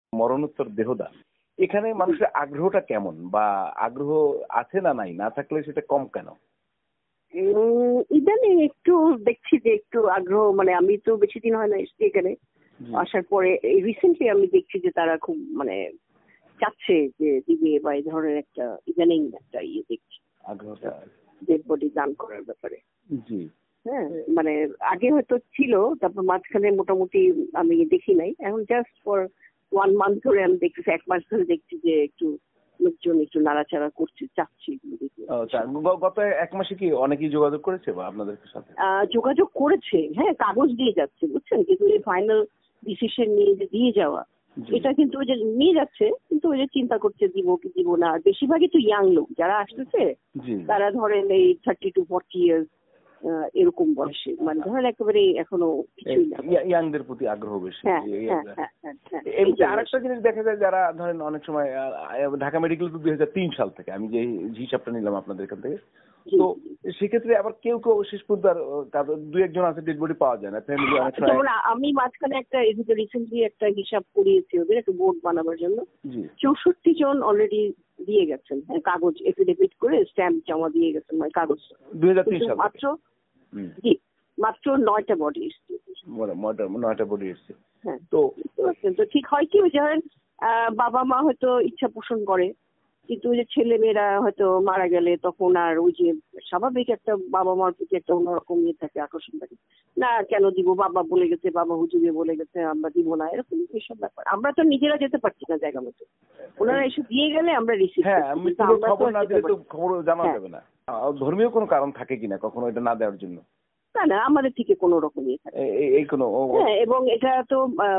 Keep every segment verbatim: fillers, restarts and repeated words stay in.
মরণোত্তর দেহদান, এখানে মানুষের আগ্রহটা কেমন, বা আগ্রহ আছে না নাই, না থাকলে সেটা কম কেন? ইদানিং একটু দেখছি যে একটু আগ্রহ, মানে আমি তো বেশি দিন হয় না এসছি এখানে আসার পরে, রিসেন্টলি আমি দেখছি যে তারা খুব মানে চাচ্ছে যে দিবে, বা এই ধরনের একটা ইদানিং একটা ইয়ে দেখছি আগ্রহটা ডেড বডি দান করার ব্যাপারে। জি হ্যাঁ, মানে আগে হয়তো ছিল, তারপর মাঝখানে মোটামুটি আমি দেখি নাই, এখন জাস্ট ফর ওয়ান মান্থ ধরে আমি দেখছি, এক মাস ধরে দেখছি যে একটু লোকজন একটু নাড়াচাড়া করছে, চাচ্ছি এগুলো দেখে। গত এক মাসে কি অনেকেই যোগাযোগ করেছে বা আপনাদের সাথে? যোগাযোগ করেছে, হ্যাঁ, কাগজ দিয়ে যাচ্ছে বুঝছেন, কিন্তু এই ফাইনাল ডিসিশন নিয়ে যে দিয়ে যাওয়া, এটা কিন্তু ওই যে নিয়ে যাচ্ছে, কিন্তু ওই যে চিন্তা করছে দিব কি দিব না। বেশিরভাগই তো ইয়াং লোক যারা আসতেছে, তারা ধরেন এই থার্টি টু ফর্টি ইয়ার্স এরকম বয়সে, মানে ধরেন একেবারে এখনো কিছুই না, ইয়াংদের প্রতি আগ্রহ বেশি। আরেকটা জিনিস দেখা যায়, যারা ধরেন অনেক সময় ঢাকা মেডিকেল তো দুই হাজার তিন সাল থেকে, আমি যে হিসাবটা নিলাম আপনাদের এখান থেকে, তো সেক্ষেত্রে আবার কেউ কেউ শেষ পর্যন্ত দুই একজন আছে ডেড বডি পাওয়া যায় না, ফ্যামিলি অনেক সময়। আমি মাঝখানে একটা রিসেন্টলি একটা হিসাব করিয়েছি ওদের একটা বোর্ড বানাবার জন্য, চৌষট্টি জন অলরেডি দিয়ে গেছেন, হ্যাঁ, কাগজ এফিডেভিট করে স্ট্যাম্প জমা দিয়ে গেছেন, মানে কাগজ দুই হাজার তিন সাল মাত্র। জি, মাত্র নয়টা বডি এসছে, নয়টা বডি এসছে। হ্যাঁ, তো তো ঠিক হয় কি, ওই ধরেন বাবা মা হয়তো ইচ্ছা পোষণ করে, কিন্তু ওই যে ছেলে মেয়েরা হয়তো মারা গেলে তখন আর ওই যে স্বাভাবিক একটা বাবা মার প্রতি একটা অন্যরকম ইয়ে থাকে, আকর্ষণ থাকে, না কেন দিব, বাবা বলে গেছে, বাবা হুজুরে বলে গেছে, আমরা দিব না, এরকম এইসব ব্যাপার। আমরা তো নিজেরা যেতে পারছি না জায়গা মতো, ওনারা এসে দিয়ে গেলে আমরা রিসিভ। হ্যাঁ, খবর না দিলে তো খবর জানা যাবে না। ধর্মীয় কোনো কারণ থাকে কিনা কখনো এটা না দেওয়ার জন্য? না না, আমাদের থেকে কোনো রকম ইয়ে থাকে, এই কোনো। হ্যাঁ, এবং এটা তো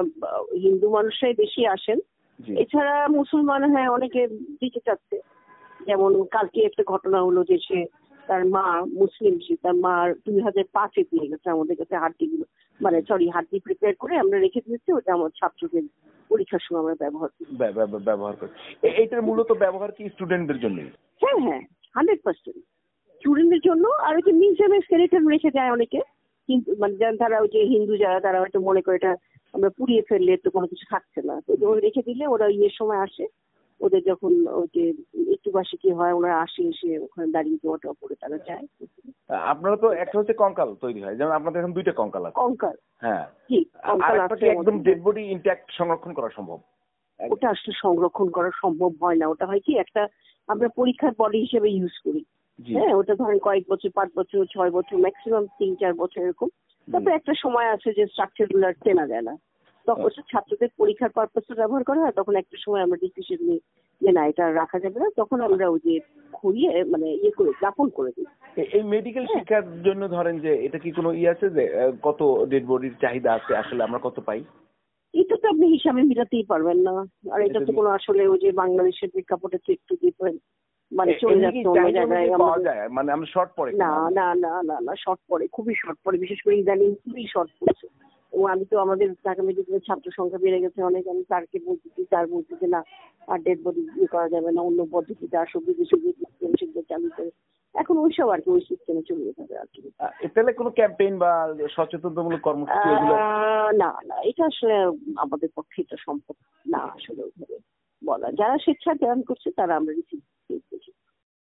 হিন্দু মানুষরাই বেশি আসেন, এছাড়া মুসলমান হ্যাঁ অনেকে দিতে চাচ্ছে। যেমন কালকে একটা ঘটনা হলো যে সে তার মা মুসলিম, সে তার মার দুই হাজার পাঁচে দিয়ে গেছে আমাদের কাছে হাড্ডিগুলো, মানে সরি হাড্ডি প্রিপেয়ার করে আমরা রেখে দিয়েছি, ওটা আমার ছাত্রদের পরীক্ষার সময় আমরা ব্যবহার করি ব্যবহার করি এইটার মূলত ব্যবহার কি স্টুডেন্টদের জন্য? হ্যাঁ হ্যাঁ, হান্ড্রেড পার্সেন্ট স্টুডেন্টদের জন্য। আর ওই যে মিউজিয়ামের স্কেলেটন রেখে যায় অনেকে, কিন্তু মানে তারা ওই যে হিন্দু যারা, তারা হয়তো মনে করে এটা আমরা পুড়িয়ে ফেললে তো কোনো কিছু থাকছে না, তো রেখে দিলে ওরা ইয়ের সময় আসে, ওদের যখন ওই যে একটু বার্ষিকী হয় ওরা আসে, এসে ওখানে দাঁড়িয়ে ওটা পরে তারা যায়। আপনারা তো একটা হচ্ছে কঙ্কাল তৈরি হয়, যেমন আপনাদের এখন দুইটা কঙ্কাল আছে। কঙ্কাল, হ্যাঁ, কঙ্কাল আছে। একদম ডেড বডি ইনট্যাক্ট সংরক্ষণ করা সম্ভব? ওটা আসলে সংরক্ষণ করা সম্ভব হয় না, ওটা হয় কি একটা আমরা পরীক্ষার বডি হিসেবে ইউজ করি। হ্যাঁ, ওটা ধরেন কয়েক বছর, পাঁচ বছর, ছয় বছর, ম্যাক্সিমাম তিন চার বছর এরকম। তারপরে একটা সময় আছে যে স্ট্রাকচার গুলো চেনা যায় না, তখন ছাত্রদের পরীক্ষার পারপাসে ব্যবহার করা হয়। তখন একটা সময় আমরা ডিসিশন নিই যে না এটা রাখা যাবে না, তখন আমরা ওই যে খুঁড়িয়ে মানে ইয়ে করে দাফন করে দিই। এই মেডিকেল শিক্ষার জন্য ধরেন যে এটা কি কোনো ইয়ে আছে যে কত ডেড বডির চাহিদা আছে, আসলে আমরা কত পাই? এটা তো আপনি হিসাবে মিলাতেই পারবেন না। আর এটা তো কোনো আসলে ওই যে বাংলাদেশের প্রেক্ষাপটে তো একটু ডিফারেন্ট, মানে চলে যাচ্ছে অন্য জায়গায়, মানে আমরা শর্ট পড়ে। না না না না না শর্ট পড়ে, খুবই শর্ট পড়ে, বিশেষ করে ইদানিং খুবই শর্ট পড়ছে। ও আমি তো আমাদের ঢাকা মেডিকেলের ছাত্র সংখ্যা বেড়ে গেছে অনেক, আমি স্যারকে বলতেছি, স্যার বলছি যে না আর ডেড বডি ইয়ে করা যাবে না, অন্য পদ্ধতিতে আসো, বিদেশি সিস্টেম চালু করে এখন ওইসব আর কি ওই সিস্টেমে চলে যেতে হবে আর কি। তাহলে কোনো ক্যাম্পেইন বা সচেতনতামূলক কর্মসূচি? না না, এটা আসলে আমাদের পক্ষে এটা সম্ভব না আসলে ওইভাবে বলা। যারা স্বেচ্ছা দান করছে তারা আমরা রিসিভ